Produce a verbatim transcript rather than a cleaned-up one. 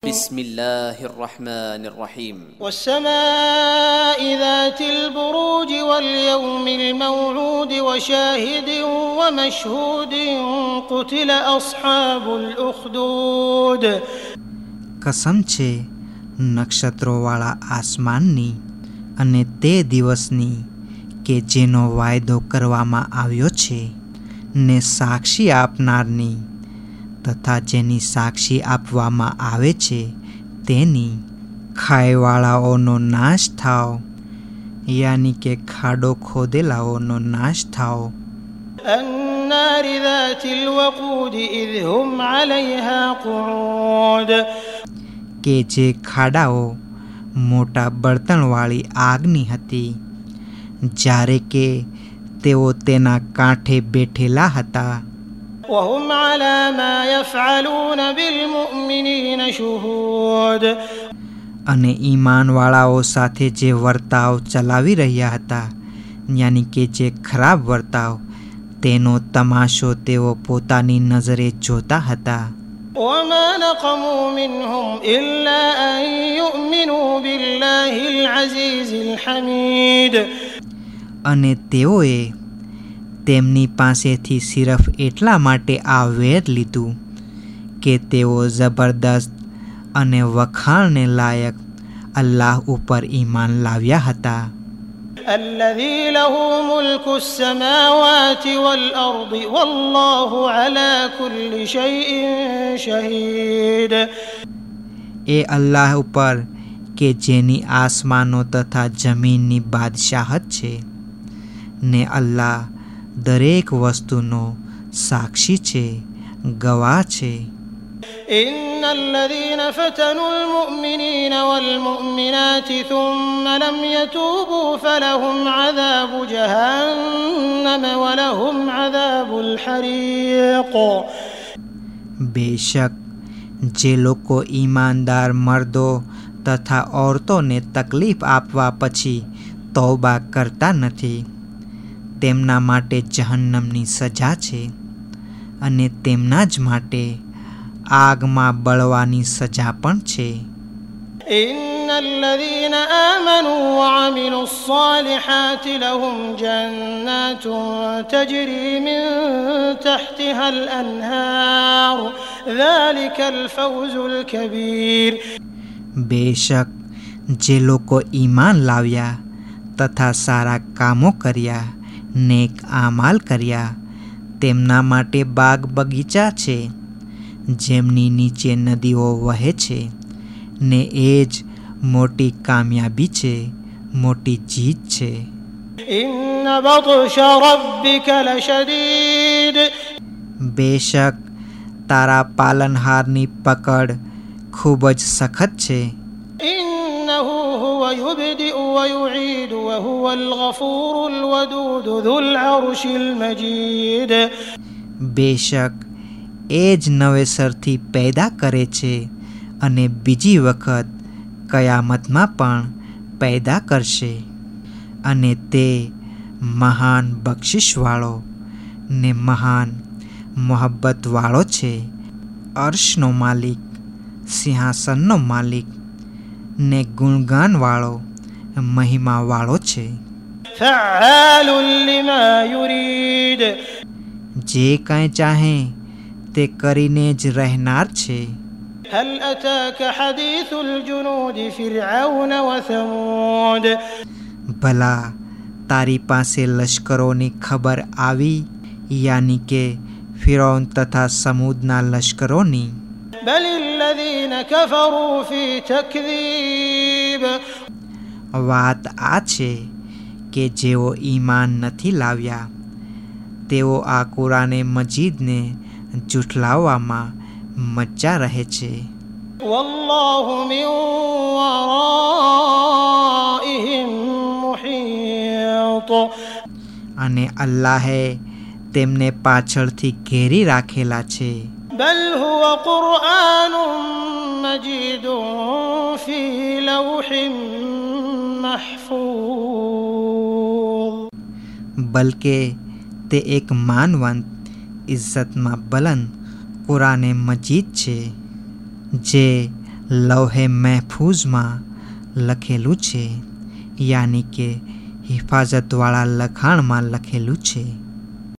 बिस्मिल्लाहिर रहमानिर रहीम। वस्समाइ ज़ातिल बुरूज वल यौमिल मौऊद वशाहिदिन वमशहूदिन कुतिल अस्हाबुल उख्दूद। कसम છે નક્ષત્રોવાળા આસમાનની અને તે દિવસની કે જેનો વાયદો કરવામાં આવ્યો છે, ને સાક્ષી આપનારની તથા જેની સાક્ષી આપવામાં આવે છે તેની। ખાયવાળાઓનો નાશ થાવ, યાની કે ખાડો ખોદેલાઓનો નાશ થાવ। النار ذات الوقود إذ هم عليها قعود। કે જે ખાડાઓ મોટા બળતણવાળી આગની હતી, જ્યારે કે તેઓ તેના કાંઠે બેઠેલા હતા। وهم على ما يفعلون بالمؤمنين شهود। અને ઈમાનવાળાઓ સાથે જે વર્તાવ ચલાવી રહ્યા હતા, યાની કે જે ખરાબ વર્તાવ, તેનો તમાશો તેઓ પોતાની નજરે જોતા હતા। وما نقموا منهم إلا أن يؤمنوا بالله العزيز الحميد। અને તેઓએ તેમની પાસેથી સિર્ફ એટલા માટે આ વેર લીધું કે તેઓ જબરદસ્ત અને વખાણને લાયક અલ્લાહ ઉપર ઈમાન લાવ્યા હતા। الذي له ملك السماوات والأرض والله على كل شيء شهيد। એ અલ્લાહ ઉપર કે જેની આસમાનો તથા જમીનની બાદશાહત છે, ને અલ્લાહ દરેક વસ્તુનો સાક્ષી છે, ગવાહ છે। إن الذين فتنوا المؤمنين والمؤمنات ثم لم يتوبوا فلهم عذاب جهنم ولهم عذاب الحريق। બેશક જે લોકો ઈમાનદાર મર્દો તથા ઓરતોને તકલીફ આપવા પછી તૌબા કરતા નથી, તેમના માટે જહન્નમની સજા છે, અને તેમના જ માટે આગમાં બળવાની સજા પણ છે। إن الذين آمنوا وعملوا الصالحات لهم جنات تجري من تحتها الأنهار ذلك الفوز الكبير। બેશક જે લોકો ઈમાન લાવ્યા તથા સારા કામો કર્યા, નેક આમાલ કર્યા, તેમના માટે બાગ બગીચા છે, જેમની નીચે નદીઓ વહે છે, ને એ જ મોટી કામયાબી છે, મોટી જીત છે। إن بطش ربك لشديد। બેશક તારા પાલનહારની પકડ ખૂબ જ સખત છે। إنه هو يبدئ ويعيد وهو الغفور الودود ذو العرش المجيد। બેશક એ જ નવેસરથી પેદા કરે છે અને બીજી વખત કયામતમાં પણ પેદા કરશે, અને તે મહાન બક્ષિસવાળો ને મહાન મોહબ્બતવાળો છે। અર્શનો માલિક, સિંહાસનનો માલિક ને ગુણગાનવાળો, મહિમાવાળો છે। فعال لما يريد। જે કાંઈ ચાહે તે કરીને જ રહેનાર છે। هل أتاك حديث الجنود فرعون وثمود؟ ભલા તારી પાસે લશ્કરોની ખબર આવી, યાની કે ફિરૌન તથા સમૂદના લશ્કરોની। بل الذين كفروا في تكذيب। વાત આ છે કે જેઓ ઈમાન નથી લાવ્યા, તેઓ આ કુરાને મજીદને જુઠલાવવામાં મચ્ચા રહે છે। والله من ورائهم محيط। અને અલ્લાહે તેમને પાછળથી ઘેરી રાખેલા છે। بل هو قرآن مجيد في لوح محفوظ। બલકે તે એક માનવંત, ઇજ્જતમાં બલંદ કુરાને મજીદ છે, જે લૌહે મહેફૂઝમાં લખેલું છે, યાની કે હિફાજતવાળા લખાણમાં લખેલું છે.